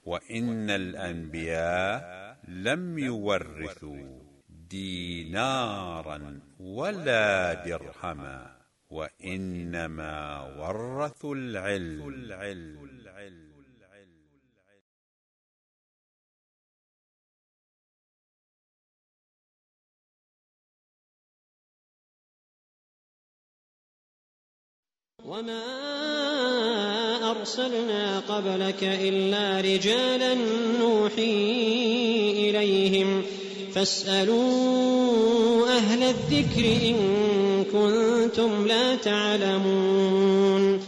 وإن الأنبياء لم يورثوا دينارا ولا درهما، وإنما ورثوا العلم. وما أرسلنا قبلك إلا رجالا نوحي إليهم فاسألوا أهل الذكر إن كنتم لا تعلمون.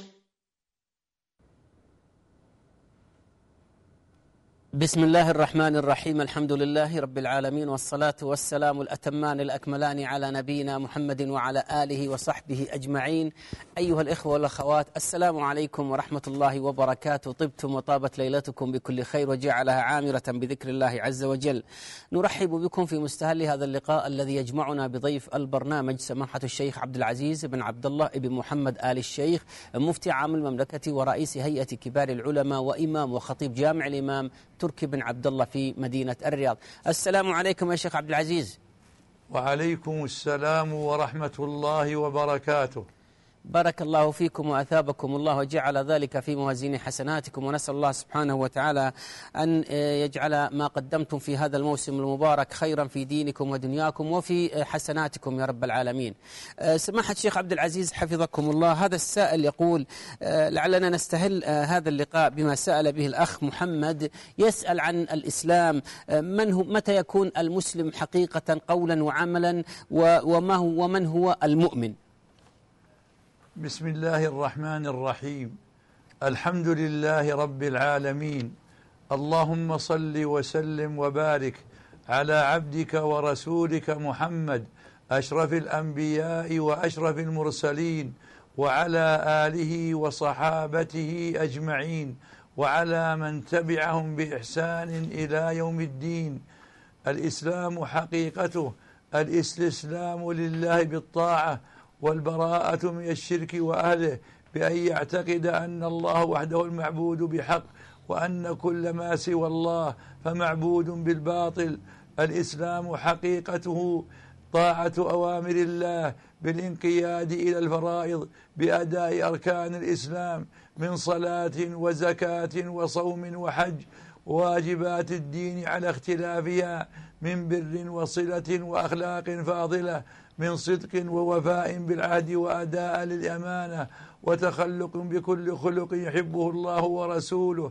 بسم الله الرحمن الرحيم. الحمد لله رب العالمين، والصلاة والسلام الأتمان الأكملان على نبينا محمد وعلى آله وصحبه أجمعين. أيها الإخوة والأخوات، السلام عليكم ورحمة الله وبركاته. طبتم وطابت ليلتكم بكل خير وجعلها عامرة بذكر الله عز وجل. نرحب بكم في مستهل هذا اللقاء الذي يجمعنا بضيف البرنامج سماحة الشيخ عبد العزيز بن عبد الله بن محمد آل الشيخ، مفتي عام المملكة ورئيس هيئة كبار العلماء وإمام وخطيب جامع الإمام تركي بن عبد الله في مدينة الرياض. السلام عليكم يا شيخ عبد العزيز. وعليكم السلام ورحمة الله وبركاته. بارك الله فيكم وأثابكم الله وجعل ذلك في موازين حسناتكم، ونسأل الله سبحانه وتعالى أن يجعل ما قدمتم في هذا الموسم المبارك خيرا في دينكم ودنياكم وفي حسناتكم يا رب العالمين. سماحة الشيخ عبد العزيز حفظكم الله، هذا السائل يقول لعلنا نستهل هذا اللقاء بما سأل به الأخ محمد، يسأل عن الإسلام، متى يكون المسلم حقيقة قولا وعملا، ومن هو المؤمن؟ بسم الله الرحمن الرحيم. الحمد لله رب العالمين، اللهم صل وسلم وبارك على عبدك ورسولك محمد أشرف الأنبياء وأشرف المرسلين، وعلى آله وصحابته أجمعين، وعلى من تبعهم بإحسان إلى يوم الدين. الإسلام حقيقته الاستسلام لله بالطاعة والبراءة من الشرك وأهله، بأن يعتقد أن الله وحده المعبود بحق، وأن كل ما سوى الله فمعبود بالباطل. الإسلام حقيقته طاعة أوامر الله بالانقياد إلى الفرائض بأداء أركان الإسلام من صلاة وزكاة وصوم وحج، واجبات الدين على اختلافها من بر وصلة وأخلاق فاضلة، من صدق ووفاء بالعهد وأداء للأمانة، وتخلق بكل خلق يحبه الله ورسوله.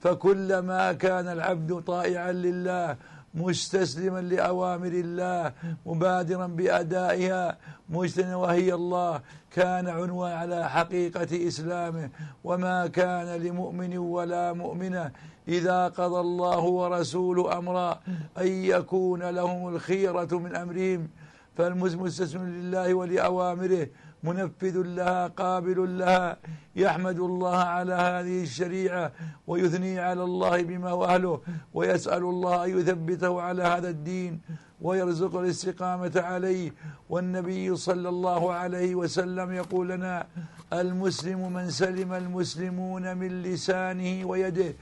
فكلما كان العبد طائعا لله مستسلما لأوامر الله مبادرا بأدائها مجتنبا وهي الله، كان عنوان على حقيقة إسلامه. وما كان لمؤمن ولا مؤمنة إذا قضى الله ورسوله أمرا أن يكون لهم الخيرة من أمرهم، فالمسلم مستسلم لله ولأوامره منفذ لها قابل لها، يحمد الله على هذه الشريعة ويثني على الله بما هو أهله، ويسأل الله أن يثبته على هذا الدين ويرزق الاستقامة عليه. والنبي صلى الله عليه وسلم يقول لنا: المسلم من سلم المسلمون من لسانه ويده.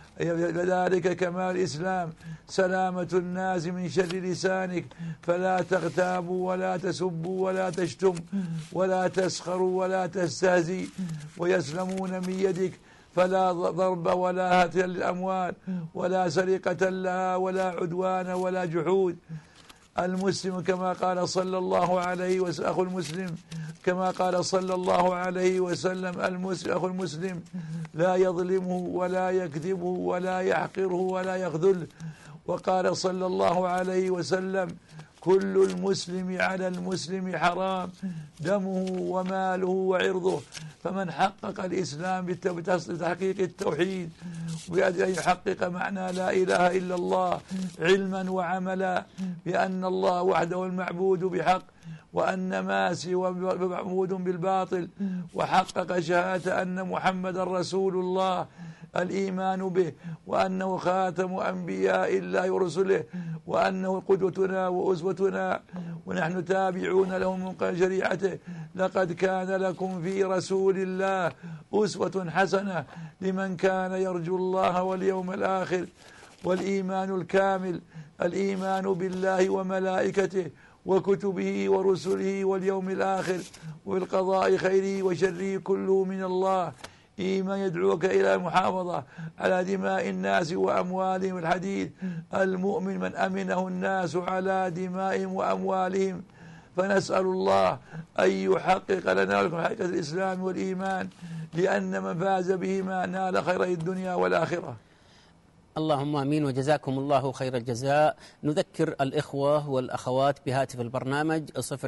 لذلك كمال الإسلام سلامة الناس من شر لسانك، فلا تغتابوا ولا تسبوا ولا تشتم ولا تسخروا ولا تستهزي، ويسلمون من يدك، فلا ضرب ولا هتل للأموال ولا سرقة لها ولا عدوان ولا جحود. المسلم كما قال صلى الله عليه وسلم أخو المسلم، كما قال صلى الله عليه وسلم: المسلم أخو المسلم لا يظلمه ولا يكذبه ولا يحقره ولا يخذله. وقال صلى الله عليه وسلم: كل المسلم على المسلم حرام، دمه وماله وعرضه. فمن حقق الإسلام بتحقيق التوحيد وبأن يحقق معنى لا إله إلا الله علما وعملا، بأن الله وحده المعبود بحق، وأن ما سوى معبود بالباطل، وحقق شهادة أن محمد رسول الله، الإيمان به، وأنه خاتم أنبياء الله ورسله، وأنه قدوتنا وأسوتنا، ونحن تابعون له من شريعته. لقد كان لكم في رسول الله أسوة حسنة لمن كان يرجو الله واليوم الآخر. والإيمان الكامل الإيمان بالله وملائكته وكتبه ورسله واليوم الآخر والقضاء خيره وشره كله من الله. إيمان يدعوك إلى المحافظة على دماء الناس وأموالهم. الحديث: المؤمن من أمنه الناس على دمائهم وأموالهم. فنسأل الله أن يحقق لنا ولكم حقيقة الإسلام والإيمان، لأن من فاز بهما نال خيري الدنيا والآخرة. اللهم آمين، وجزاكم الله خير الجزاء. نذكر الإخوة والأخوات بهاتف البرنامج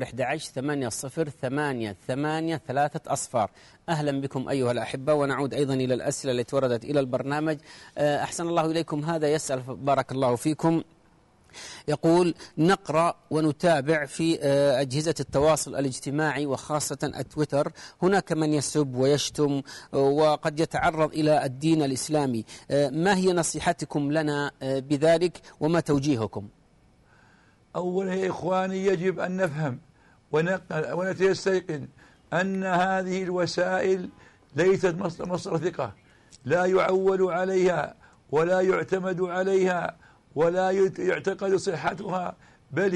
011-80-08-8-3. أهلا بكم أيها الأحبة، ونعود أيضا إلى الأسئلة التي وردت إلى البرنامج. أحسن الله إليكم. هذا يسأل بارك الله فيكم، يقول: نقرأ ونتابع في أجهزة التواصل الاجتماعي وخاصة التويتر هناك من يسب ويشتم وقد يتعرض إلى الدين الإسلامي، ما هي نصيحتكم لنا بذلك وما توجيهكم؟ أولا يا إخواني، يجب أن نفهم ونستيقن أن هذه الوسائل ليست مصدر ثقة، لا يعول عليها ولا يعتمد عليها ولا يعتقد صحتها، بل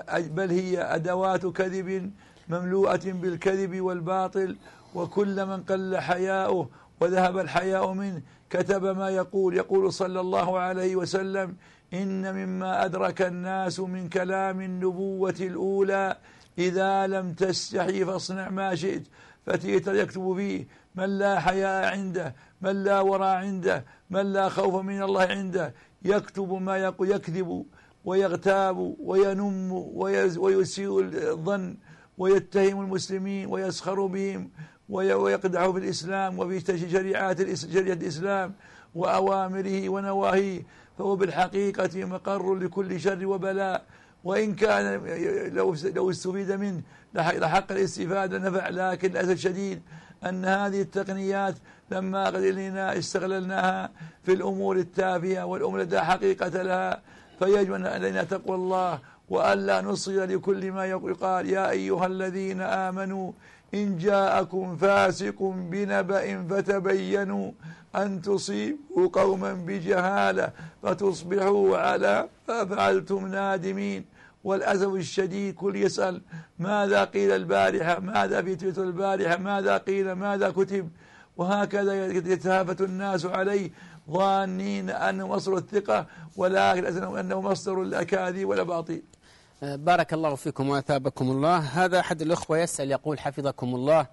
هي أدوات كذب مملوءة بالكذب والباطل. وكل من قل حياؤه وذهب الحياء منه كتب ما يقول صلى الله عليه وسلم: إن مما أدرك الناس من كلام النبوة الأولى: إذا لم تستحي فاصنع ما شئت. فتيتر يكتب فيه من لا حياء عنده، من لا وراء عنده، من لا خوف من الله عنده، يكتب ما يقول، يكذب ويغتاب وينم ويسيء الظن ويتهم المسلمين ويسخر بهم ويقدح في الإسلام وفي شريعة الإسلام وأوامره ونواهيه. فهو بالحقيقة مقر لكل شر وبلاء، وإن كان لو استفيد منه لحق الاستفادة نفع، لكن للأسف الشديد أن هذه التقنيات لما قدرنا استغللناها في الأمور التافهة والأمور التي حقيقة لها. فيجب علينا تقوى الله وألا نصغي لكل ما يقال: يا أيها الذين آمنوا إن جاءكم فاسق بنبأ فتبينوا أن تصيبوا قوما بجهالة فتصبحوا على ما فعلتم نادمين. والأسف الشديد كل يسأل: ماذا قيل البارحة؟ ماذا في تويتر البارحة؟ ماذا قيل؟ ماذا كتب؟ وهكذا يتهافت الناس عليه ظانين أنه مصدر الثقة، ولكن أنه مصدر الأكاذيب والأباطيل. بارك الله فيكم وأثابكم الله. هذا أحد الأخوة يسأل يقول: حفظكم الله،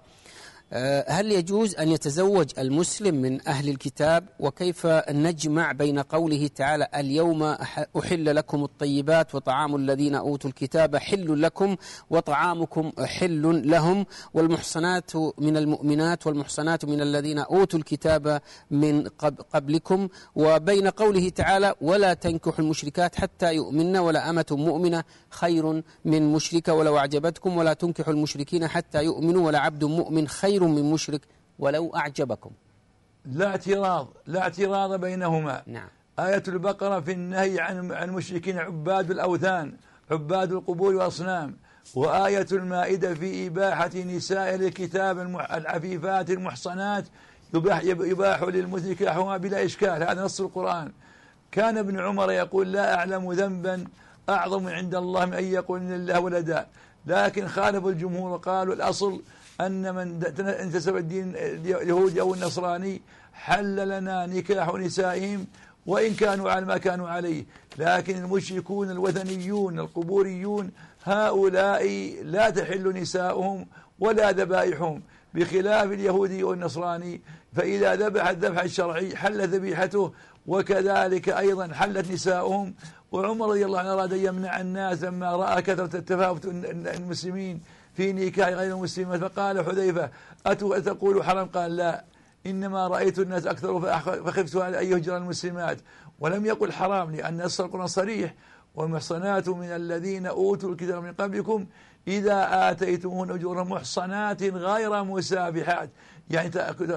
هل يجوز أن يتزوج المسلم من أهل الكتاب؟ وكيف نجمع بين قوله تعالى: اليوم أحل لكم الطيبات وطعام الذين أوتوا الكتاب حل لكم وطعامكم حل لهم، والمحصنات من المؤمنات والمحصنات من الذين أوتوا الكتاب من قبلكم، وبين قوله تعالى: ولا تنكحوا المشركات حتى يؤمن ولا أمة مؤمنة خير من مشركة ولو أعجبتكم ولا تنكحوا المشركين حتى يؤمنوا ولا عبد مؤمن خير من مشرك ولو أعجبكم. لا اعتراض بينهما. نعم. آية البقرة في النهي عن المشركين عباد الأوثان، عباد القبور والأصنام، وآية المائدة في إباحة نساء الكتاب العفيفات المحصنات يباح للمسلم نكاحهما بلا إشكال. هذا نص القرآن. كان ابن عمر يقول: لا أعلم ذنبا أعظم عند الله من أن يقول إن الله ولدا، لكن خالف الجمهور وقالوا الأصل أن من انتسب الدين اليهودي أو النصراني حل لنا نكاح نسائهم وإن كانوا على ما كانوا عليه. لكن المشركون الوثنيون القبوريون هؤلاء لا تحل نساؤهم ولا ذبائحهم، بخلاف اليهودي والنصراني، فإذا ذبح الذبح الشرعي حل ذبيحته، وكذلك أيضا حلت نساؤهم. وعمر رضي الله عنه أراد أن يمنع الناس لما رأى كثرة التفاوت المسلمين في نكاح غير المسلمات، فقال حذيفة: أتقول حرام؟ قال: لا، إنما رأيت الناس أكثر فخفت أن يهجر المسلمات. ولم يقل حرام، لأن نص القرآن صريح: والمحصنات من الذين أوتوا الكتاب من قبلكم إذا آتيتموهن أجورهم محصنات غير مسافحات، يعني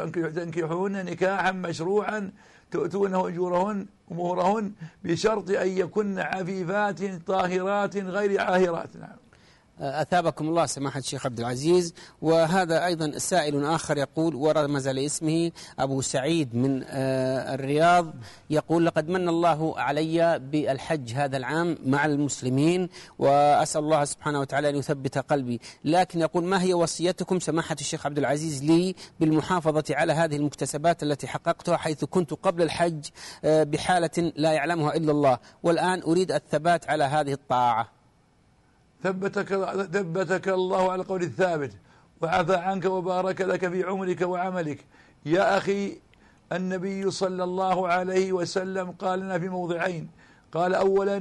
تنكحون نكاحا مشروعا تؤتونه أجورهن ومهرهن بشرط أن يكن عفيفات طاهرات غير عاهرات. نعم. أثابكم الله سماحة الشيخ عبد العزيز. وهذا أيضا سائل آخر يقول ورمز لاسمه أبو سعيد من الرياض، يقول لقد من الله علي بالحج هذا العام مع المسلمين، وأسأل الله سبحانه وتعالى أن يثبت قلبي، لكن يقول ما هي وصيتكم سماحة الشيخ عبد العزيز لي بالمحافظة على هذه المكتسبات التي حققتها، حيث كنت قبل الحج بحالة لا يعلمها إلا الله، والآن أريد الثبات على هذه الطاعة. ثبتك الله على القول الثابت وعفى عنك وبارك لك في عمرك وعملك. يا أخي، النبي صلى الله عليه وسلم قال لنا في موضعين، قال أولا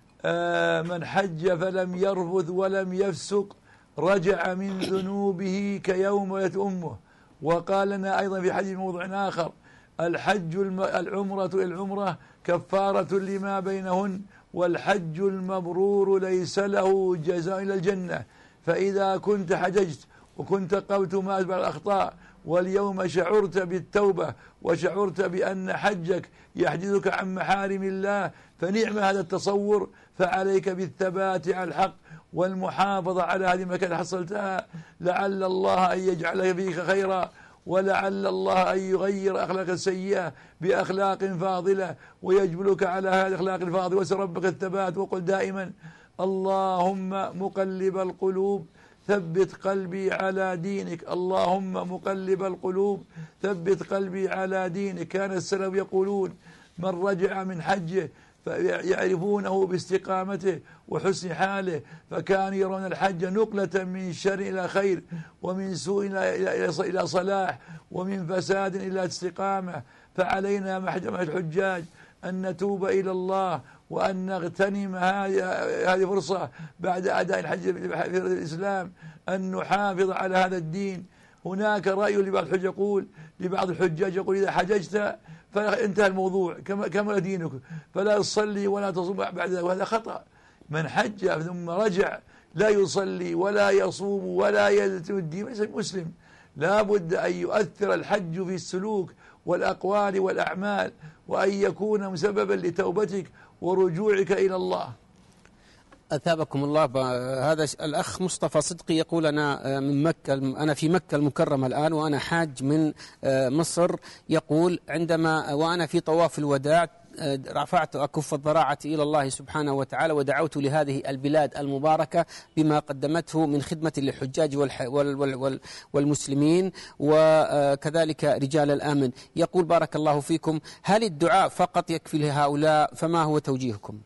من حج فلم يرفث ولم يفسق رجع من ذنوبه كيوم ولدت أمه. وقال لنا أيضا في حديث موضع آخر الحج العمرة كفارة لما بينهن، والحج المبرور ليس له جزاء إلا الجنة. فإذا كنت حججت وكنت قبلت ما أسبق الأخطاء واليوم شعرت بالتوبة وشعرت بأن حجك يحجزك عن محارم الله فنعم هذا التصور، فعليك بالثبات على الحق والمحافظة على هذه المكان حصلتها، لعل الله أن يجعل فيك خيرا، ولعل الله أن يغير أخلاق السيئة بأخلاق فاضلة ويجبلك على هذه الأخلاق الفاضلة. واسأل ربك الثبات، وقل دائما اللهم مقلب القلوب ثبت قلبي على دينك، اللهم مقلب القلوب ثبت قلبي على دينك. كان السلف يقولون من رجع من حجه فيعرفونه باستقامته وحسن حاله، فكانوا يرون الحج نقلة من شر إلى خير، ومن سوء إلى صلاح، ومن فساد إلى استقامة. فعلينا محجم الحجاج أن نتوب إلى الله وأن نغتنم هذه فرصة بعد أداء الحج في الإسلام أن نحافظ على هذا الدين. هناك رأي لبعض الحجاج يقول إذا حججت فانتهى الموضوع كمل دينك فلا تصلي ولا تصوم بعد ذلك، وهذا خطأ. من حج ثم رجع لا يصلي ولا يصوم ولا يلتزم الدين ليس مسلم. لا بد أن يؤثر الحج في السلوك والأقوال والأعمال، وأن يكون مسببا لتوبتك ورجوعك إلى الله. أثابكم الله. هذا الأخ مصطفى صدقي يقول أنا من مكة، أنا في مكة المكرمة الآن وأنا حاج من مصر. يقول عندما وأنا في طواف الوداع رفعت أكف الضراعة إلى الله سبحانه وتعالى ودعوت لهذه البلاد المباركة بما قدمته من خدمة للحجاج والمسلمين وكذلك رجال الأمن. يقول بارك الله فيكم، هل الدعاء فقط يكفي لهؤلاء؟ فما هو توجيهكم؟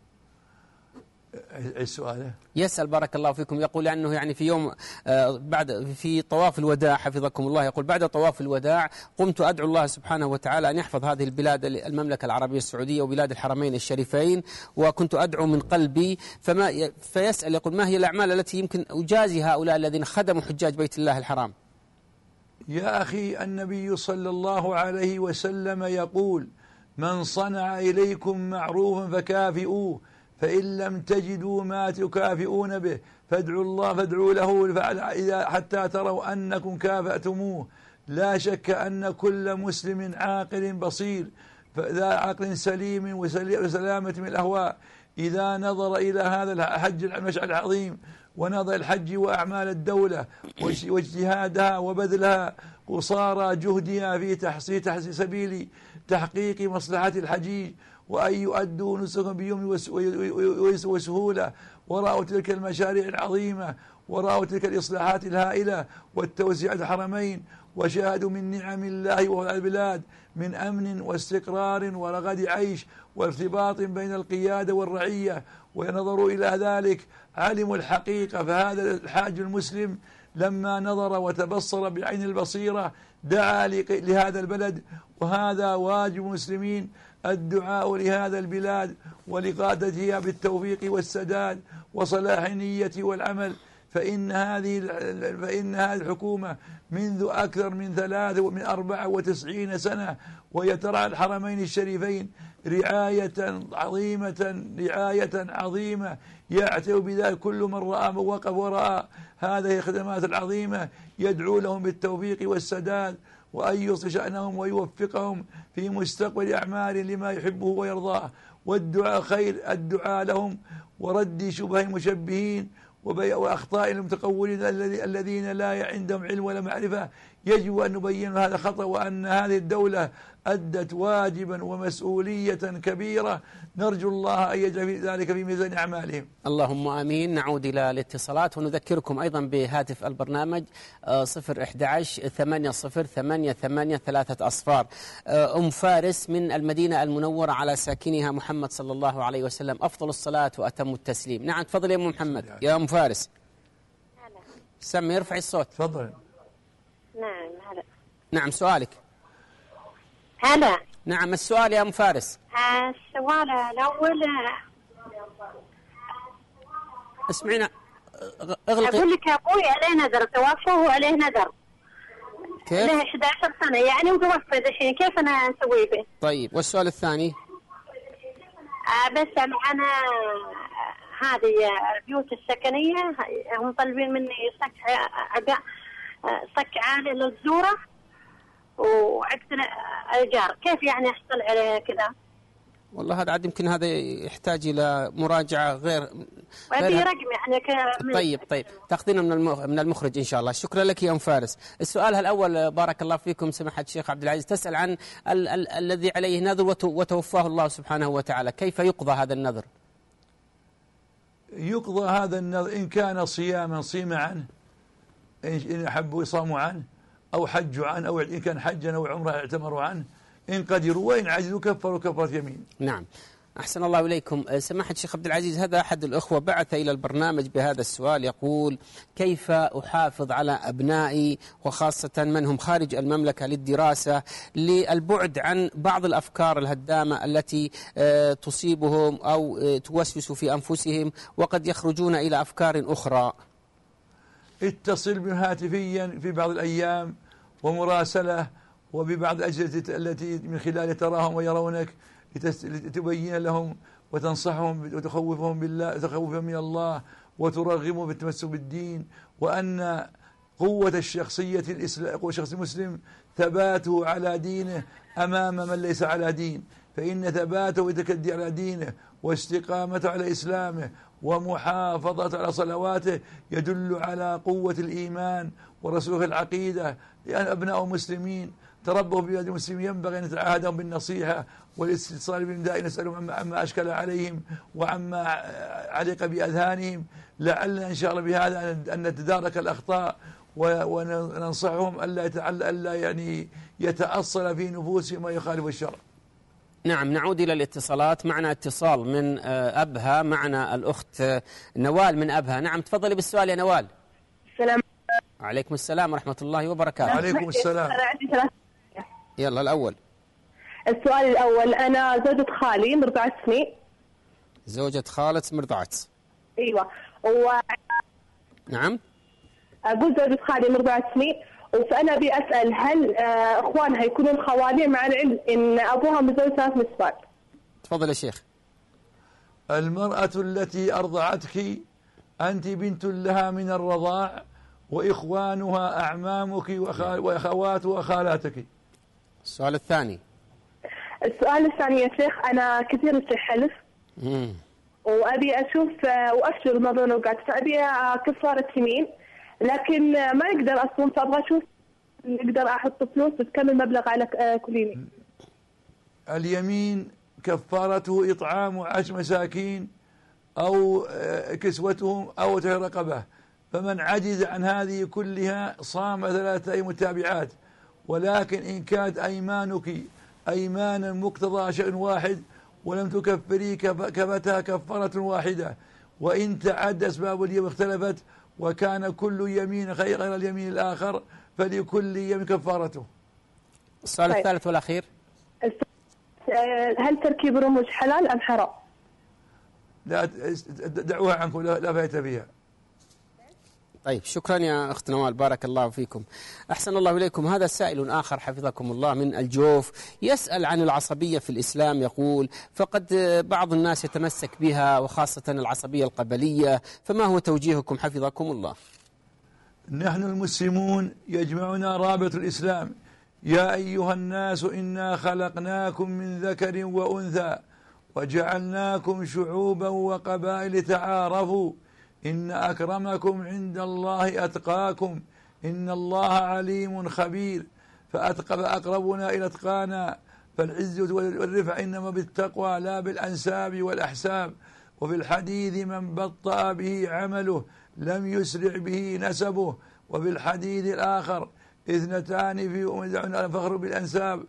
السؤال يسأل بارك الله فيكم، يقول لأنه يعني في يوم في طواف الوداع حفظكم الله، يقول بعد طواف الوداع قمت أدعو الله سبحانه وتعالى أن يحفظ هذه البلاد المملكة العربية السعودية وبلاد الحرمين الشريفين، وكنت أدعو من قلبي. فيسأل يقول ما هي الأعمال التي يمكن أجازي هؤلاء الذين خدموا حجاج بيت الله الحرام؟ يا أخي، النبي صلى الله عليه وسلم يقول من صنع إليكم معروفا فكافئوه، فإن لم تجدوا ما تكافئون به فادعوا له حتى تروا أنكم كافأتموه. لا شك أن كل مسلم عاقل بصير ذا عقل سليم وسلامة من الأهواء إذا نظر إلى هذا الحج المشعر العظيم ونظر الحج وأعمال الدولة واجتهادها وبذلها قصارى جهدها في تحصيل سبيل تحقيق مصلحة الحجيج، وأن يؤدوا نسكهم بيوم وسهولة، ورأوا تلك المشاريع العظيمة ورأوا تلك الإصلاحات الهائلة والتوسعة الحرمين، وشاهدوا من نعم الله وهو البلاد من أمن واستقرار ورغد عيش وارتباط بين القيادة والرعية، ونظروا إلى ذلك علموا الحقيقة. فهذا الحاج المسلم لما نظر وتبصر بعين البصيرة دعا لهذا البلد، وهذا واجب المسلمين الدعاء لهذا البلاد ولقادتها بالتوفيق والسداد وصلاح النية والعمل. فإن هذه الحكومة منذ أكثر من 94 سنة وهي ترعى الحرمين الشريفين رعاية عظيمة يعتبر بذلك كل من رأى من وقف ورأى هذه الخدمات العظيمة، يدعو لهم بالتوفيق والسداد وأن يصلح شأنهم ويوفقهم في مستقبل أعمال لما يحبه ويرضاه. والدعاء خير، الدعاء لهم ورد شبه المشبهين وأخطاء المتقولين الذين لا عندهم علم ولا معرفة. يجب أن نبين هذا خطأ، وأن هذه الدولة أدت واجبا ومسؤولية كبيرة، نرجو الله أن يجعل ذلك في ميزان أعمالهم. اللهم آمين. نعود إلى الاتصالات ونذكركم أيضا بهاتف البرنامج 011-8088-3 أم فارس من المدينة المنورة على ساكنها محمد صلى الله عليه وسلم أفضل الصلاة وأتم التسليم. نعم تفضل يا أم محمد. يا أم فارس سمي ارفعي الصوت. تفضل. نعم هلا. نعم سؤالك. هلا. نعم السؤال يا أم فارس. السؤال الأول اسمعينا اغلقي. أقول لك أبوي عليه نذر توفى وعليه نذر. كيف؟ له 11 سنة يعني وتوفى الحين، كيف أنا أسوي به؟ طيب والسؤال الثاني؟ بس معنا هذه البيوت السكنية هم طالبين مني صك عالي للزورة وعقد الإيجار، كيف يعني أحصل عليه كذا؟ والله هذا عاد يمكن هذا يحتاج إلى مراجعة غير رقم يعني طيب تاخذينه من المخرج إن شاء الله. شكرا لك يا أم فارس. السؤال الأول بارك الله فيكم سماحة الشيخ عبد العزيز، تسأل عن الذي عليه نذر وتوفاه الله سبحانه وتعالى، كيف يقضى هذا النذر؟ يقضى هذا النذر إن كان صياما صيم عنه، إن أحبوا يصاموا عنه، أو حجوا عنه، أو إن كان حجا أو عمره اعتمروا عنه، إن قدروا، وإن عجزوا كفروا كفرة يمين. نعم أحسن الله إليكم. سماحة الشيخ عبد العزيز، هذا أحد الأخوة بعث إلى البرنامج بهذا السؤال، يقول كيف أحافظ على أبنائي وخاصة من هم خارج المملكة للدراسة للبعد عن بعض الأفكار الهدامة التي تصيبهم أو توسوس في أنفسهم وقد يخرجون إلى أفكار أخرى؟ اتصل بهم هاتفيا في بعض الأيام ومراسلة، وببعض الأجهزة التي من خلال تراهم ويرونك لتبين لهم وتنصحهم وتخوفهم بالله، تخوفهم من الله، وترغبهم بالتمسك بالدين، وأن قوة الشخصية شخص المسلم ثباته على دينه أمام من ليس على دين، فإن ثباته وتكدي على دينه واستقامته على إسلامه ومحافظة على صلواته يدل على قوة الإيمان ورسوخ العقيدة، لأن أبناء مسلمين تربوا في بلاد المسلمين ينبغي أن نتعاهدهم بالنصيحة والاستئصال بهم دائما، نسألهم عما أشكل عليهم وعما علق بأذهانهم، لعلنا إن شاء الله بهذا أن نتدارك الأخطاء وننصحهم ألا يعني يتأصل في نفوسهم ما يخالف الشرع. نعم نعود إلى الاتصالات. معنا اتصال من أبها، معنا الأخت نوال من أبها. نعم تفضلي بالسؤال يا نوال. السلام عليكم السلام ورحمة الله وبركاته. عليكم السلام. يلا الأول. السؤال الأول، أنا زوجة خالي مرضعة سنين. زوجة خالد مرضعة. أيوة نعم أقول زوجة خالي مرضعة سنين، فأنا أبي أسأل هل إخوانها يكونون خوالين مع العلم إن أبوها متزوج 3 نسوات؟ تفضل يا شيخ. المرأة التي أرضعتك أنت بنت لها من الرضاع، وإخوانها أعمامك وأخوات وخالاتك. السؤال الثاني. السؤال الثاني يا شيخ، أنا كثير حلف وأبي أشوف وأفشل الموضوع وقعت، فأبي كفارة يمين لكن ما يقدر أصلا، فأبغى أشوف نقدر أحط فلوس بكم المبلغ على كل يمين. اليمين كفارته إطعام 10 مساكين أو كسوتهم أو تحرير رقبة، فمن عجز عن هذه كلها صام 3 أيام متابعات، ولكن إن كانت أيمانك أيمانا مقتضى شيء واحد ولم تكفري كفتها كفارة واحدة، وإن تعد أسباب اليمين اختلفت وكان كل يمين غير اليمين الآخر فلكل يمين كفارته. السؤال الثالث والأخير. هل تركيب الرموش حلال أم حرام؟ لا دعوها عنكم، لا فائدة فيها. طيب شكرا يا أخت نوال، بارك الله فيكم. أحسن الله إليكم. هذا سائل آخر حفظكم الله من الجوف يسأل عن العصبية في الإسلام، يقول فقد بعض الناس يتمسك بها وخاصة العصبية القبلية، فما هو توجيهكم حفظكم الله؟ نحن المسلمون يجمعنا رابط الإسلام، يا أيها الناس إنا خلقناكم من ذكر وأنثى وجعلناكم شعوبا وقبائل تعارفوا إن أكرمكم عند الله أتقاكم إن الله عليم خبير. فأقربنا إلى أتقانا. فالعزة والرفع إنما بالتقوى لا بالأنساب والأحساب. وفي الحديث من بطأ به عمله لم يسرع به نسبه. وفي الحديث الآخر اثنتان في الفخر بالأنساب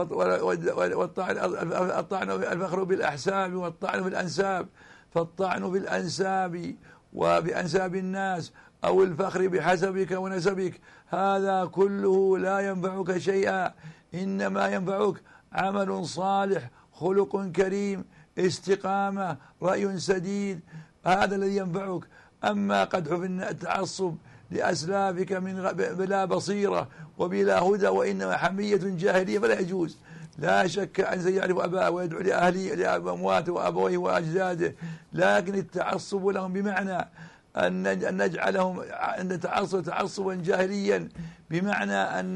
والطعن الفخر بالأحساب والطعن بالأنساب. فالطعن بالأنساب وبأنساب الناس أو الفخر بحسبك ونسبك هذا كله لا ينفعك شيئا، إنما ينفعك عمل صالح، خلق كريم، استقامة، رأي سديد، هذا الذي ينفعك. أما قدح في التعصب لأسلافك بلا بصيرة وبلا هدى وإنما حمية جاهلية فلا يجوز. لا شك أن سيعرف أباه ويدعو لأمواته وأبويه وأجداده، لكن التعصب لهم بمعنى أن نجعلهم أن تعصبا جاهليا، بمعنى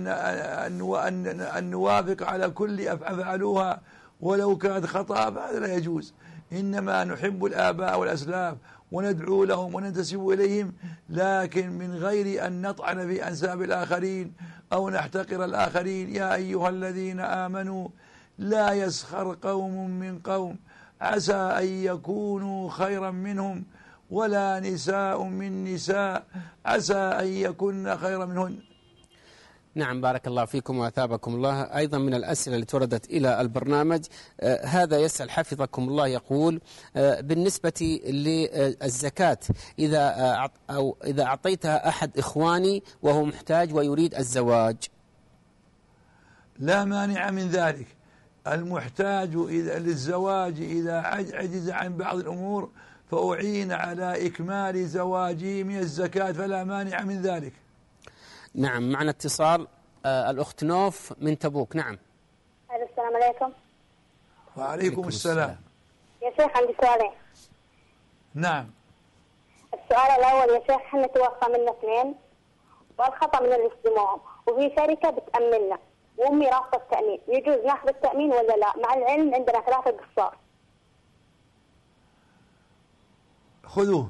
أن نوافق على كل أفعلوها ولو كانت خطأ، فهذا لا يجوز. إنما نحب الآباء والأسلاف وندعو لهم وننتسب إليهم، لكن من غير أن نطعن في أنساب الآخرين أو نحتقر الآخرين. يا أيها الذين آمنوا لا يسخر قوم من قوم عسى أن يكونوا خيرا منهم ولا نساء من نساء عسى أن يكن خيرا منهن. نعم، بارك الله فيكم وأثابكم الله. أيضا من الأسئلة التي وردت إلى البرنامج هذا يسأل حفظكم الله، يقول بالنسبة للزكاة إذا أعطيتها أحد إخواني وهو محتاج ويريد الزواج. لا مانع من ذلك. المحتاج للزواج إذا عجز عن بعض الأمور فأعين على إكمال زواجه من الزكاة فلا مانع من ذلك. نعم، معنا اتصال الأخت نوف من تبوك. نعم. السلام عليكم. وعليكم السلام. يا شيخ عندي سؤالين. نعم. السؤال الأول يا شيخ، احنا توفى منا اثنين والخطأ من اللي يستلموهم، وفي شركة بتأمننا وأمي رافضة التأمين، يجوز ناخذ التأمين ولا لا؟ مع العلم عندنا 3 قصار. خذوه.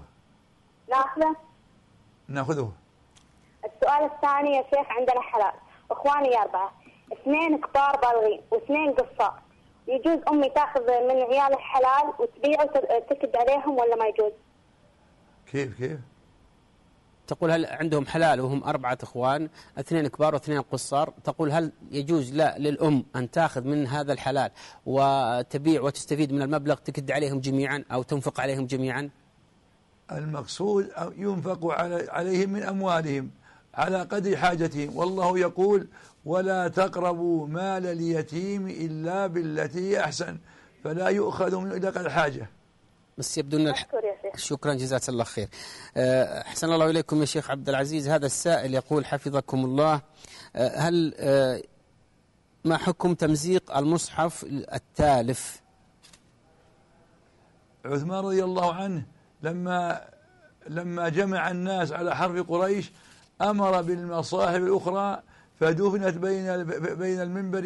ناخذه. السؤال الثاني يا شيخ، عندنا حلال، اخواني 4، 2 كبار بالغين و2 قصار، يجوز امي تاخذ من عيال الحلال وتبيع وتكد عليهم ولا ما يجوز؟ كيف؟ تقول هل عندهم حلال وهم 4 اخوان، 2 كبار و2 قصار، تقول هل يجوز للأم أن تأخذ من هذا الحلال وتبيع وتستفيد من المبلغ تكد عليهم جميعا أو تنفق عليهم جميعا؟ المقصود ينفق عليهم من أموالهم على قدر حاجتهم، والله يقول ولا تقربوا مال اليتيم إلا بالتي أحسن، فلا يؤخذ منه إلا قدر الحاجة. بس يبدو أن شكرا جزاك الله خير. أحسن الله إليكم يا شيخ عبد العزيز. هذا السائل يقول حفظكم الله، هل ما حكم تمزيق المصحف التالف؟ عثمان رضي الله عنه لما جمع الناس على حرب قريش أمر بالمصاحف الأخرى فدفنت بين المنبر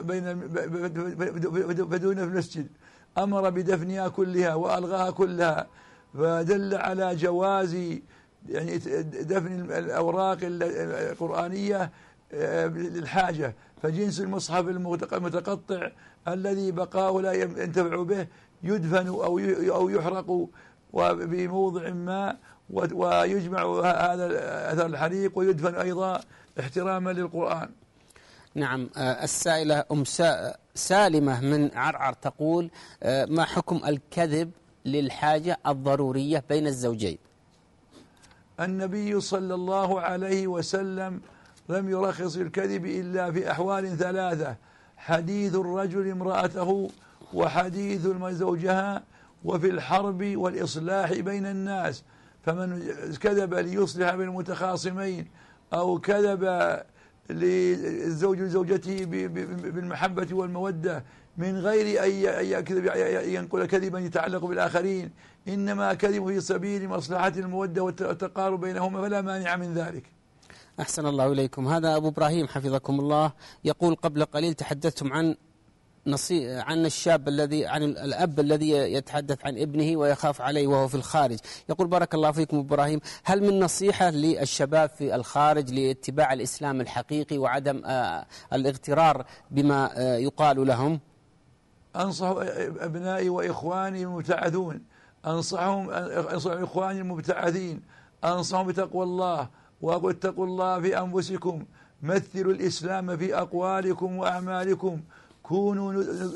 فدفنت في المسجد، أمر بدفنها كلها وألغاها كلها، فدل على جواز يعني دفن الأوراق القرآنية للحاجة. فجنس المصحف المتقطع الذي بقاؤه لا ينتفع به يدفن أو يحرق بموضع ما ويجمع هذا أثر الحريق ويدفن أيضا احتراما للقرآن. نعم. السائلة سالمة من عرعر تقول ما حكم الكذب للحاجة الضرورية بين الزوجين؟ النبي صلى الله عليه وسلم لم يرخص الكذب إلا في أحوال 3: حديث الرجل امرأته، وحديث زوجها، وفي الحرب والإصلاح بين الناس. فمن كذب ليصلح بين المتخاصمين أو كذب للزوج لزوجته بالمحبة والمودة من غير أن ينقل كذبا يتعلق بالآخرين، إنما كذب في سبيل مصلحة المودة والتقارب بينهما، فلا مانع من ذلك. أحسن الله إليكم. هذا أبو إبراهيم حفظكم الله يقول قبل قليل تحدثتم عن عن الشاب عن الأب الذي يتحدث عن ابنه ويخاف عليه وهو في الخارج. يقول بارك الله فيكم إبراهيم، هل من نصيحة للشباب في الخارج لاتباع الإسلام الحقيقي وعدم الاغترار بما يقال لهم؟ أنصح أبنائي وإخواني المبتعثون، أنصح إخواني المبتعثين، أنصحهم بتقوى الله، وأقول اتقوا الله في أنفسكم، مثلوا الإسلام في أقوالكم وأعمالكم، كونوا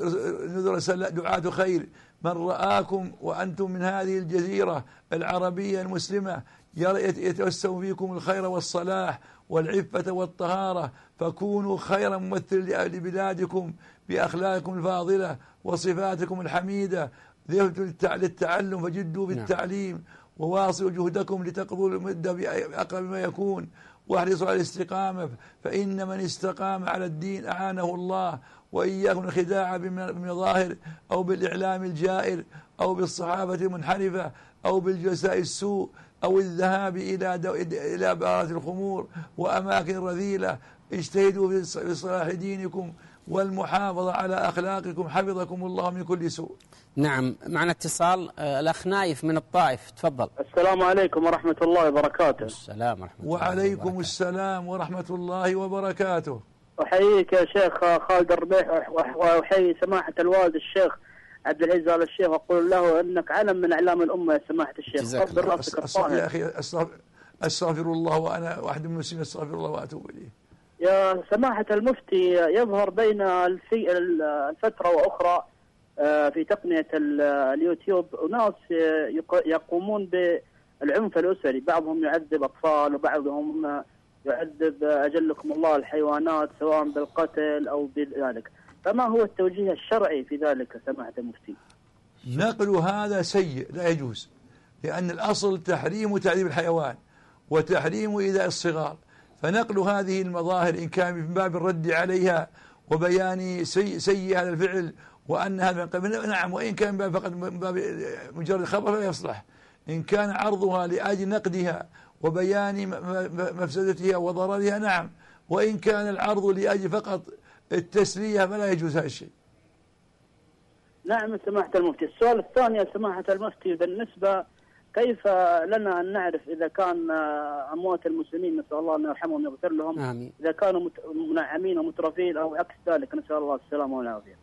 نذر دعاة خير. من رآكم وأنتم من هذه الجزيرة العربية المسلمة يتوسم فيكم الخير والصلاح والعفة والطهارة، فكونوا خير ممثل لبلادكم بأخلاقكم الفاضلة وصفاتكم الحميدة. ذهبتم للتعلم فجدوا بالتعليم، وواصلوا جهدكم لتقضوا المدة بأقرب ما يكون، واحرصوا على الاستقامة، فإن من استقام على الدين أعانه الله. وإياكم الخداع بمظاهر أو بالإعلام الجائر أو بالصحافة المنحرفة أو بالجلساء السوء أو الذهاب إلى بارات الخمور وأماكن رذيلة. اجتهدوا في صلاح دينكم والمحافظة على أخلاقكم، حفظكم الله من كل سوء. نعم، معنا اتصال. الأخ نايف من الطائف، تفضل. السلام عليكم ورحمة الله وبركاته. السلام ورحمة الله وعليكم السلام ورحمة الله وبركاته. أحييك يا شيخ خالد الربيح، وأحيي سماحة الوالد الشيخ عبد العزيز آل الشيخ، وأقول له أنك علم من أعلام الأمة يا سماحة الشيخ. قبل رأسك الطاهر. يا أخي أستغفر الله، وأنا واحد من المسلمين أستغفر الله وأتوب إليه. يا سماحة المفتي، يظهر بين الفترة وأخرى في تقنية اليوتيوب ناس يقومون بالعنف الأسري، بعضهم يعذب أطفال وبعضهم يعذب أجلكم الله الحيوانات سواء بالقتل أو بذلك، فما هو التوجيه الشرعي في ذلك سماحة المفتي؟ نقل هذا سيء لا يجوز، لأن الأصل تحريم تعذيب الحيوان وتحريم إيذاء الصغار، فنقل هذه المظاهر إن كان من باب الرد عليها وبيان سيء هذا الفعل وأن هذا من قبل، نعم، وإن كان فقط من باب مجرد خبر فلا يصلح. إن كان عرضها لأجل نقدها وبيان مفسدتها وضررها، نعم، وإن كان العرض لأجل فقط التسلية فلا يجوز هذا الشيء. نعم سماحة المفتي. السؤال الثاني يا سماحة المفتي، بالنسبة كيف لنا أن نعرف إذا كان أموات المسلمين نسأل الله أن يرحمهم ويغفر لهم، آمين، إذا كانوا منعمين ومترفين أو عكس ذلك، نسأل الله السلامة والعافية.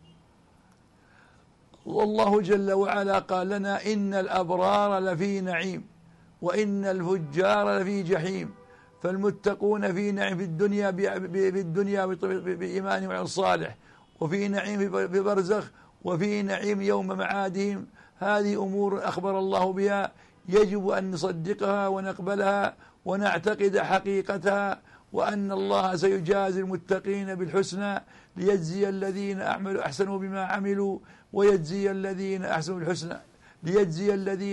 والله جل وعلا قال لنا إن الأبرار لفي نعيم وإن الفجار لفي جحيم، فالمتقون في نعيم في الدنيا بإيمانهم وعمل صالح، وفي نعيم في برزخ، وفي نعيم يوم معادهم. هذه أمور أخبر الله بها، يجب أن نصدقها ونقبلها ونعتقد حقيقتها، وأن الله سيجازي المتقين بالحسنى ليجزي الذين أحسنوا بما عملوا ويجزي الذين أحسنوا بالحسنى، ليجزي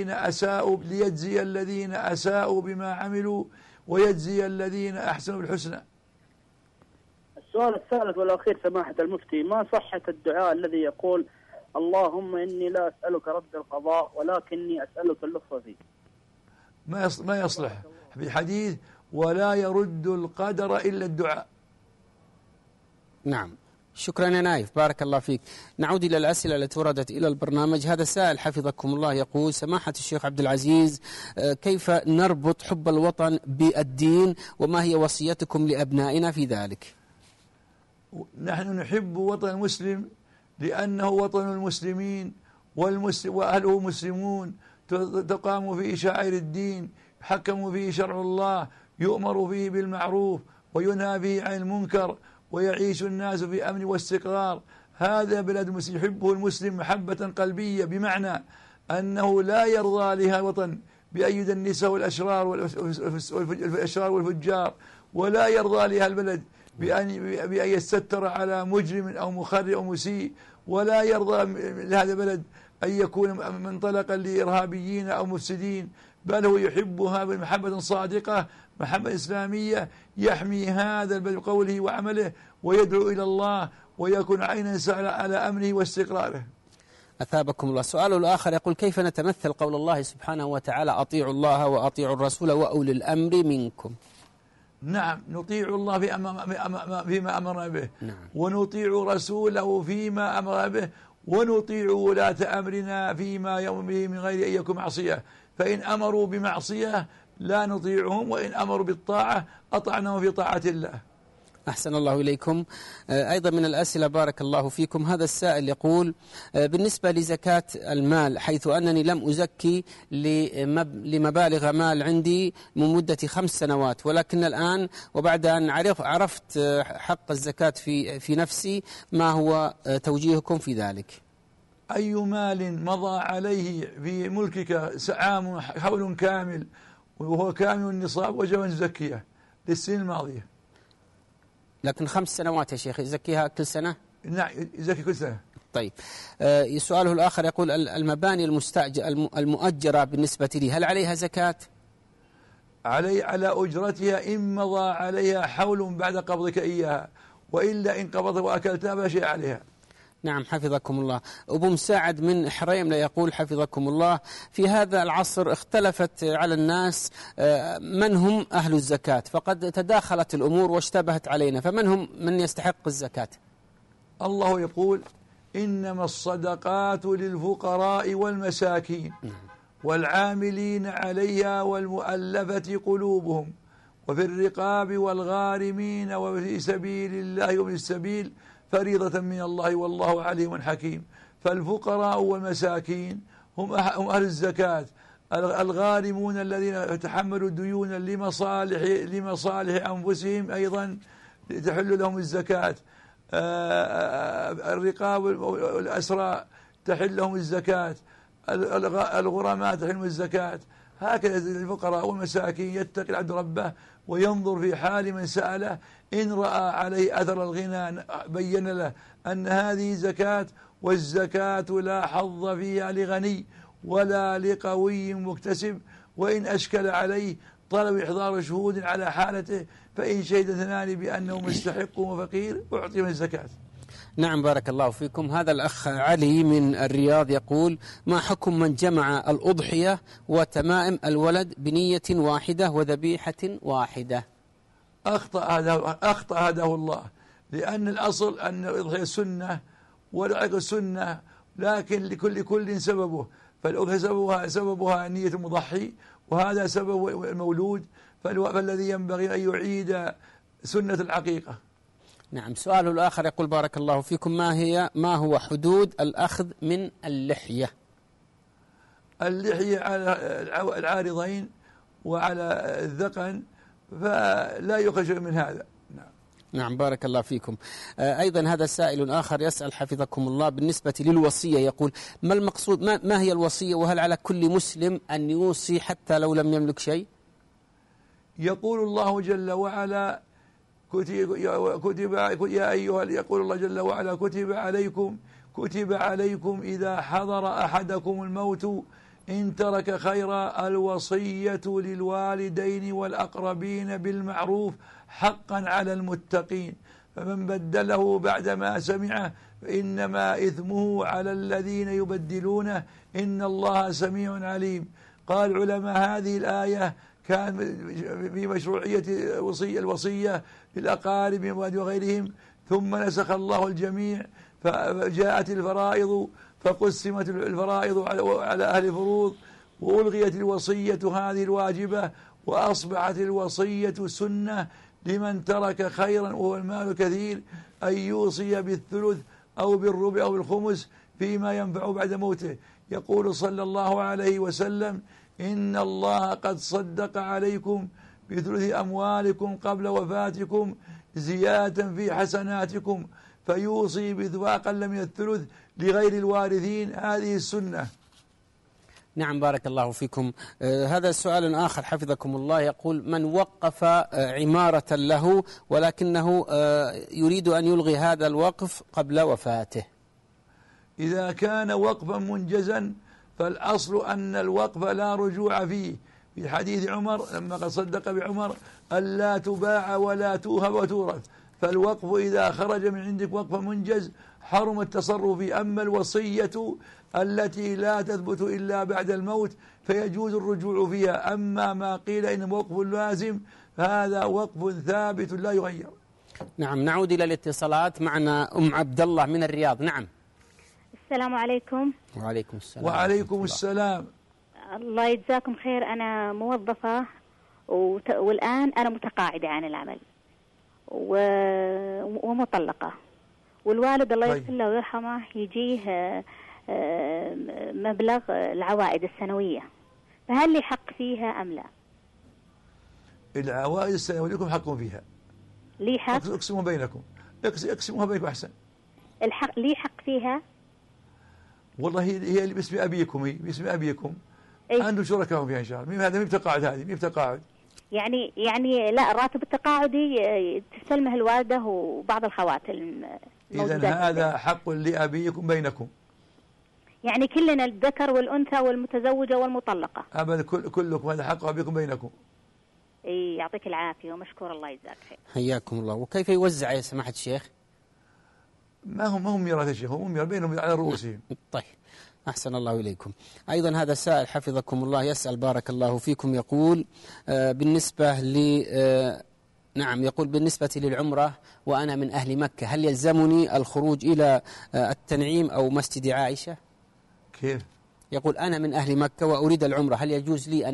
الذين أساءوا بما عملوا ويجزي الذين أحسنوا بالحسنى. السؤال الثالث والأخير سماحة المفتي، ما صحة الدعاء الذي يقول اللهم إني لا أسألك رد القضاء ولكني أسألك اللطف فيه؟ ما يصلح في حديث ولا يرد القدر إلا الدعاء. نعم، شكرا يا نايف، بارك الله فيك. نعود إلى الأسئلة التي وردت إلى البرنامج. هذا سائل حفظكم الله يقول: سماحة الشيخ عبد العزيز، كيف نربط حب الوطن بالدين، وما هي وصيتكم لأبنائنا في ذلك؟ نحن نحب وطن المسلم لأنه وطن المسلمين، وأهله مسلمون، تقام فيه شعائر الدين، يحكم فيه شرع الله، يؤمر فيه بالمعروف وينهى فيه عن المنكر، ويعيش الناس في أمن واستقرار. هذا بلد المسلم، يحبه المسلم محبة قلبية، بمعنى أنه لا يرضى لها وطن بأن يدنسه الأشرار والفجار، ولا يرضى لها البلد بأن يستتر على مجرم أو مخرب أو مسيء، ولا يرضى لهذا البلد أن يكون منطلقا لإرهابيين أو مفسدين، بل هو يحبها بمحبة صادقة، محبة إسلامية، يحمي هذا البلد بقوله وعمله، ويدعو إلى الله، ويكون عينا على أمنه واستقراره. أثابكم الله. سؤال الآخر يقول: كيف نتمثل قول الله سبحانه وتعالى: أطيعوا الله وأطيعوا الرسول وأولي الأمر منكم؟ نعم، نطيع الله فيما أمرنا به، نعم. ونطيع رسوله فيما أمر به، ونطيع ولاة أمرنا فيما يأمر به من غير أن يكون معصية. فإن أمروا بمعصية لا نطيعهم، وإن أمروا بالطاعة أطعناهم في طاعة الله. أحسن الله إليكم. أيضا من الأسئلة بارك الله فيكم، هذا السائل يقول بالنسبة لزكاة المال، حيث أنني لم أزكي لمبالغ مال عندي من مدة 5 سنوات، ولكن الآن وبعد أن عرفت حق الزكاة في نفسي، ما هو توجيهكم في ذلك؟ أي مال مضى عليه في ملكك عام حول كامل وهو كامل النصاب وجب أن تزكيه للسنين الماضية. لكن 5 سنوات يا شيخ يزكيها كل سنة؟ نعم، يزكي كل سنة. طيب، سؤاله الآخر يقول المباني المؤجرة بالنسبة لي هل عليها زكاة؟ على أجرتها إن مضى عليها حول بعد قبضك إياها، وإلا إن قبضت وأكلتها فلا شيء عليها. نعم حفظكم الله. أبو مساعد من حريم يقول حفظكم الله، في هذا العصر اختلفت على الناس من هم أهل الزكاة، فقد تداخلت الأمور واشتبهت علينا، فمن هم من يستحق الزكاة؟ الله يقول إنما الصدقات للفقراء والمساكين والعاملين عليها والمؤلفة قلوبهم وفي الرقاب والغارمين وفي سبيل الله وفي السبيل فريضة من الله والله عليم حكيم. فالفقراء والمساكين هم أهل الزكاة. الغارمون الذين تحملوا ديون لمصالح أنفسهم أيضا تحل لهم الزكاة. الرقاب والأسرى تحل لهم الزكاة. الغرماء تحل لهم الزكاة. هكذا الفقراء والمساكين يتقي العبد ربه وينظر في حال من سأله، إن رأى عليه أثر الغنى بين له أن هذه زكاة، والزكاة لا حظ فيها لغني ولا لقوي مكتسب، وإن أشكل عليه طلب إحضار شهود على حالته، فإن شهد اثنان بأنه مستحق وفقير أعطي من الزكاة. نعم بارك الله فيكم. هذا الأخ علي من الرياض يقول ما حكم من جمع الأضحية وتمائم الولد بنية واحدة وذبيحة واحدة؟ أخطأ هداه الله، لأن الأصل أن الأضحية سنة والعقل سنة، لكن لكل سببه، فالأضحية سببها نية المضحي، وهذا سبب المولود، فالذي ينبغي أن يعيد سنة العقيقة. نعم. سؤاله الآخر يقول بارك الله فيكم ما هو حدود الأخذ من اللحية؟ اللحية على العارضين وعلى الذقن، فلا يخرج من هذا. نعم بارك الله فيكم. أيضا هذا سائل آخر يسأل حفظكم الله بالنسبة للوصية، يقول ما المقصود، ما هي الوصية، وهل على كل مسلم أن يوصي حتى لو لم يملك شيء؟ يقول الله جل وعلا يقول الله جل وعلا كتب عليكم إذا حضر أحدكم الموت إن ترك خيرا الوصية للوالدين والأقربين بالمعروف حقا على المتقين، فمن بدله بعدما سمعه فإنما إثمه على الذين يبدلونه إن الله سميع عليم. قال علماء هذه الآية كان في مشروعية الوصية للأقارب وغيرهم، ثم نسخ الله الجميع، فجاءت الفرائض فقسمت الفرائض على أهل الفروض، وألغيت الوصية هذه الواجبة، وأصبحت الوصية سنة لمن ترك خيرا وهو المال كثير أن يوصي بالثلث أو بالربع أو بالخمس فيما ينفع بعد موته. يقول صلى الله عليه وسلم إن الله قد صدق عليكم بثلث أموالكم قبل وفاتكم زيادة في حسناتكم، فيوصي بذو أقل من الثلث لغير الوارثين. هذه السنة. نعم بارك الله فيكم. هذا سؤال آخر حفظكم الله، يقول من وقف عمارة له ولكنه يريد أن يلغي هذا الوقف قبل وفاته. إذا كان وقفا منجزا فالأصل أن الوقف لا رجوع فيه، في حديث عمر لما قد صدق بعمر ألا تباع ولا توهب وتورث. فالوقف إذا خرج من عندك وقف منجز حرم التصرف فيه. أما الوصية التي لا تثبت إلا بعد الموت فيجوز الرجوع فيها. أما ما قيل إن موقف لازم هذا وقف ثابت لا يغير. نعم، نعود إلى الاتصالات. معنا أم عبد الله من الرياض. نعم. السلام عليكم. وعليكم السلام. وعليكم السلام. الله يجزاكم خير. أنا موظفة والآن أنا متقاعدة عن العمل ومطلقة، والوالد الله يغفر له ويرحمه يجيه مبلغ العوائد السنوية، فهل لي حق فيها أم لا؟ العوائد السنوية لكم حق فيها. لي حق؟ اقسموا بينكم، اقسموها بينكم أحسن. الحق لي حق فيها؟ والله هي باسم أبيكم، هي باسم أبيكم. عنده شركاء فيها إن شاء الله. هذا مين بتقاعد، هذه مين بتقاعد؟ يعني لا، راتب التقاعدي تستلمه الوالدة وبعض الخواتم. إذن هذا حق لأبيكم بينكم. يعني كلنا الذكر والأنثى والمتزوجة والمطلقة. أبدا كلكم، هذا حق أبيكم بينكم. يعطيك العافية ومشكور، الله يجزاك خير. حياكم الله. وكيف يوزع يا سماحة الشيخ؟ ما هم ميراث الشيخ، هم ميراث بينهم على رؤوسهم. طيب، أحسن الله إليكم. أيضا هذا سائل حفظكم الله يسأل بارك الله فيكم، يقول بالنسبة نعم، يقول بالنسبة للعمرة وأنا من أهل مكة، هل يلزمني الخروج إلى التنعيم أو مسجد عائشة؟ كيف؟ يقول أنا من أهل مكة وأريد العمرة، هل يجوز لي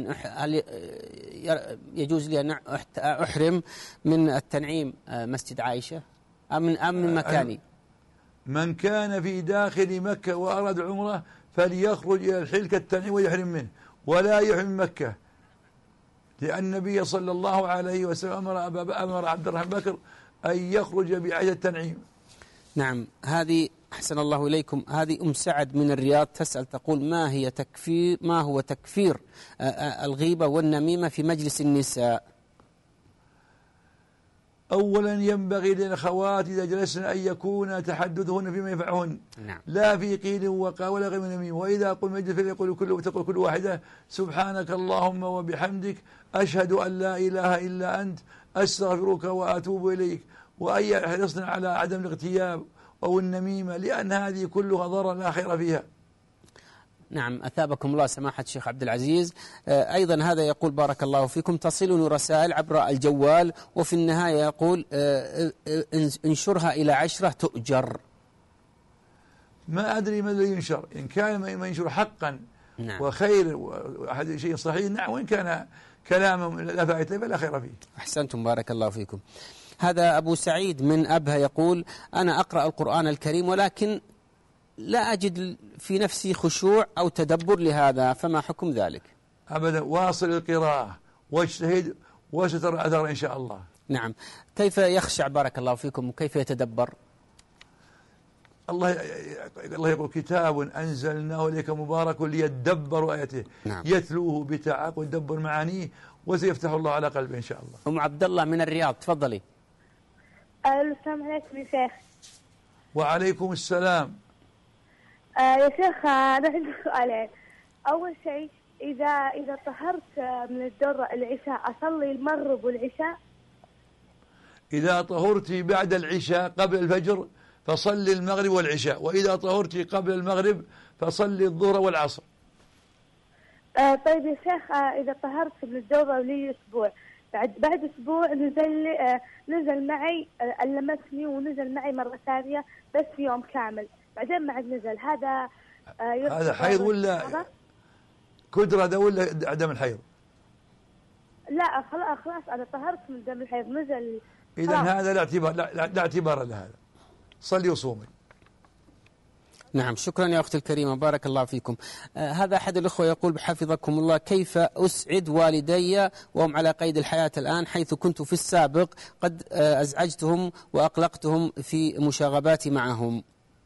أن أحرم من التنعيم مسجد عائشة أم من مكاني؟ من كان في داخل مكة وأراد عمرة فليخرج إلى الحل كالتنعيم ويحرم منه، ولا يحرم من مكة، لأن النبي صلى الله عليه وسلم أمر عبد الرحمن بكر أن يخرج بعيد التنعيم. نعم. هذه أحسن الله إليكم. هذه أم سعد من الرياض تسأل تقول ما هو تكفير الغيبة والنميمة في مجلس النساء؟ أولا ينبغي للأخوات إذا جلسن أن يكون تحدثهن فيما ينفعهن. نعم. لا في قيل وقال ولا غير نميم. وإذا قل مجلس فليقول تقول كل واحدة سبحانك اللهم وبحمدك أشهد أن لا إله إلا أنت أستغفرك وأتوب إليك، وأن يحرصن على عدم الاغتياب أو النميمة، لأن هذه كلها ضرر لا خير فيها. نعم، أثابكم الله سماحة الشيخ عبد العزيز. أيضا هذا يقول بارك الله فيكم تصلني رسائل عبر الجوال وفي النهاية يقول انشرها إلى 10 تؤجر. ما أدري ماذا ينشر، إن كان ما ينشر حقا نعم. وخير وأحد شيء صحيح نعم، وإن كان كلام لا فائدة فلا خير فيه. أحسنتم بارك الله فيكم. هذا أبو سعيد من أبها يقول أنا أقرأ القرآن الكريم ولكن لا أجد في نفسي خشوع أو تدبر لهذا، فما حكم ذلك؟ أبدا، واصل القراءة واجتهد وسترى أثر إن شاء الله. نعم. كيف يخشع بارك الله فيكم وكيف يتدبر؟ الله يقول كتاب أنزلناه إليك مبارك ليدبروا آياته. نعم. يتلوه بتعاقل يدبر معانيه وسيفتح الله على قلبه إن شاء الله. أم عبد الله من الرياض تفضلي. السلام عليكم يا شيخ. وعليكم السلام. يا شيخ أنا عندي سؤالين. أول شيء إذا طهرت من الدورة العشاء أصلي المغرب والعشاء؟ إذا طهرت بعد العشاء قبل الفجر فصلي المغرب والعشاء، وإذا طهرت قبل المغرب فصلي الظهر والعصر. طيب يا شيخ إذا طهرت من الدورة لي أسبوع، بعد أسبوع نزل معي ألمتني ونزل معي مرة ثانية بس في يوم كامل، بعدين ما عاد نزل، هذا حيض ولا كدرة ده ولا دم الحيض؟ لا خلاص أنا طهرت من دم الحيض نزل. إذن هذا لا اعتبار لهذا، صلي وصومي. نعم، شكرا يا أختي الكريمة بارك الله فيكم. هذا أحد الأخوة يقول بحفظكم الله كيف أسعد والدي وهم على قيد الحياة الآن، حيث كنت في السابق قد أزعجتهم وأقلقتهم في مشاغباتي معهم.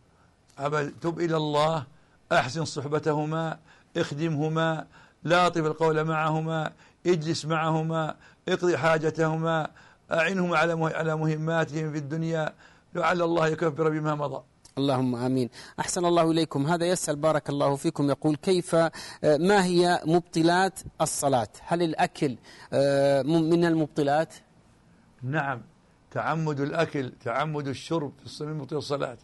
تب إلى الله، أحسن صحبتهما، اخدمهما، لاطف القول معهما، اجلس معهما، اقضي حاجتهما، أعنهم على مهماتهم في الدنيا، لعل الله يكفر بما مضى. اللهم آمين. أحسن الله إليكم. هذا يسأل بارك الله فيكم يقول ما هي مبطلات الصلاة؟ هل الأكل من المبطلات؟ نعم، تعمد الأكل تعمد الشرب من مبطل الصلاة.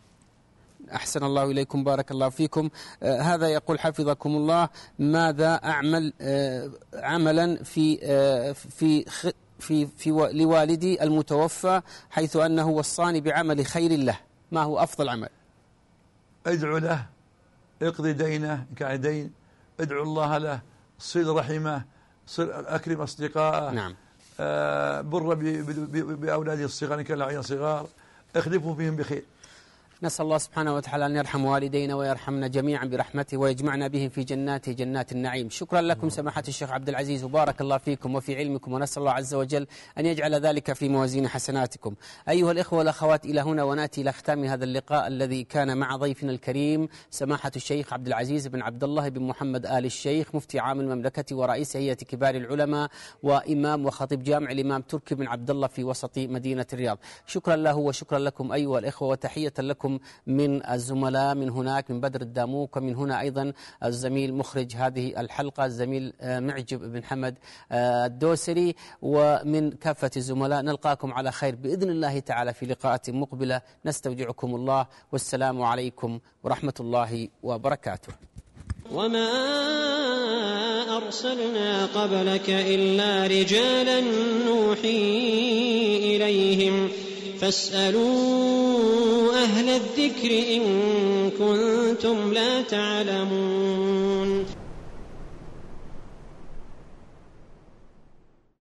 أحسن الله إليكم بارك الله فيكم. هذا يقول حفظكم الله ماذا أعمل عملا لوالدي المتوفى حيث أنه وصاني بعمل خير له، ما هو أفضل عمل؟ ادعو له، اقضي دينه إن كان دين، ادعو الله له، صل رحمه، أكرم أصدقائه، نعم، بر بأولاده الصغار إن كان له صغار، اخلفوا فيهم بخير. نسأل الله سبحانه وتعالى أن يرحم والدينا ويرحمنا جميعا برحمته ويجمعنا بهم في جناته جنات النعيم. شكرا لكم سماحة الشيخ عبد العزيز، وبارك الله فيكم وفي علمكم، ونسأل الله عز وجل أن يجعل ذلك في موازين حسناتكم. أيها الإخوة والأخوات، إلى هنا ونأتي إلى ختام هذا اللقاء الذي كان مع ضيفنا الكريم سماحة الشيخ عبد العزيز بن عبد الله بن محمد آل الشيخ، مفتي عام المملكة ورئيس هيئة كبار العلماء وإمام وخطيب جامع الإمام تركي بن عبد الله في وسط مدينة الرياض. شكرا له وشكرا لكم أيها الإخوة، وتحية لكم من الزملاء من هناك من بدر الداموك، ومن هنا أيضا الزميل مخرج هذه الحلقة الزميل معجب بن حمد الدوسري، ومن كافة الزملاء. نلقاكم على خير بإذن الله تعالى في لقاءات مقبلة. نستودعكم الله، والسلام عليكم ورحمة الله وبركاته. وما أرسلنا قبلك إلا رجالا نوحي إليهم فاسألوا أهل الذكر إن كنتم لا تعلمون.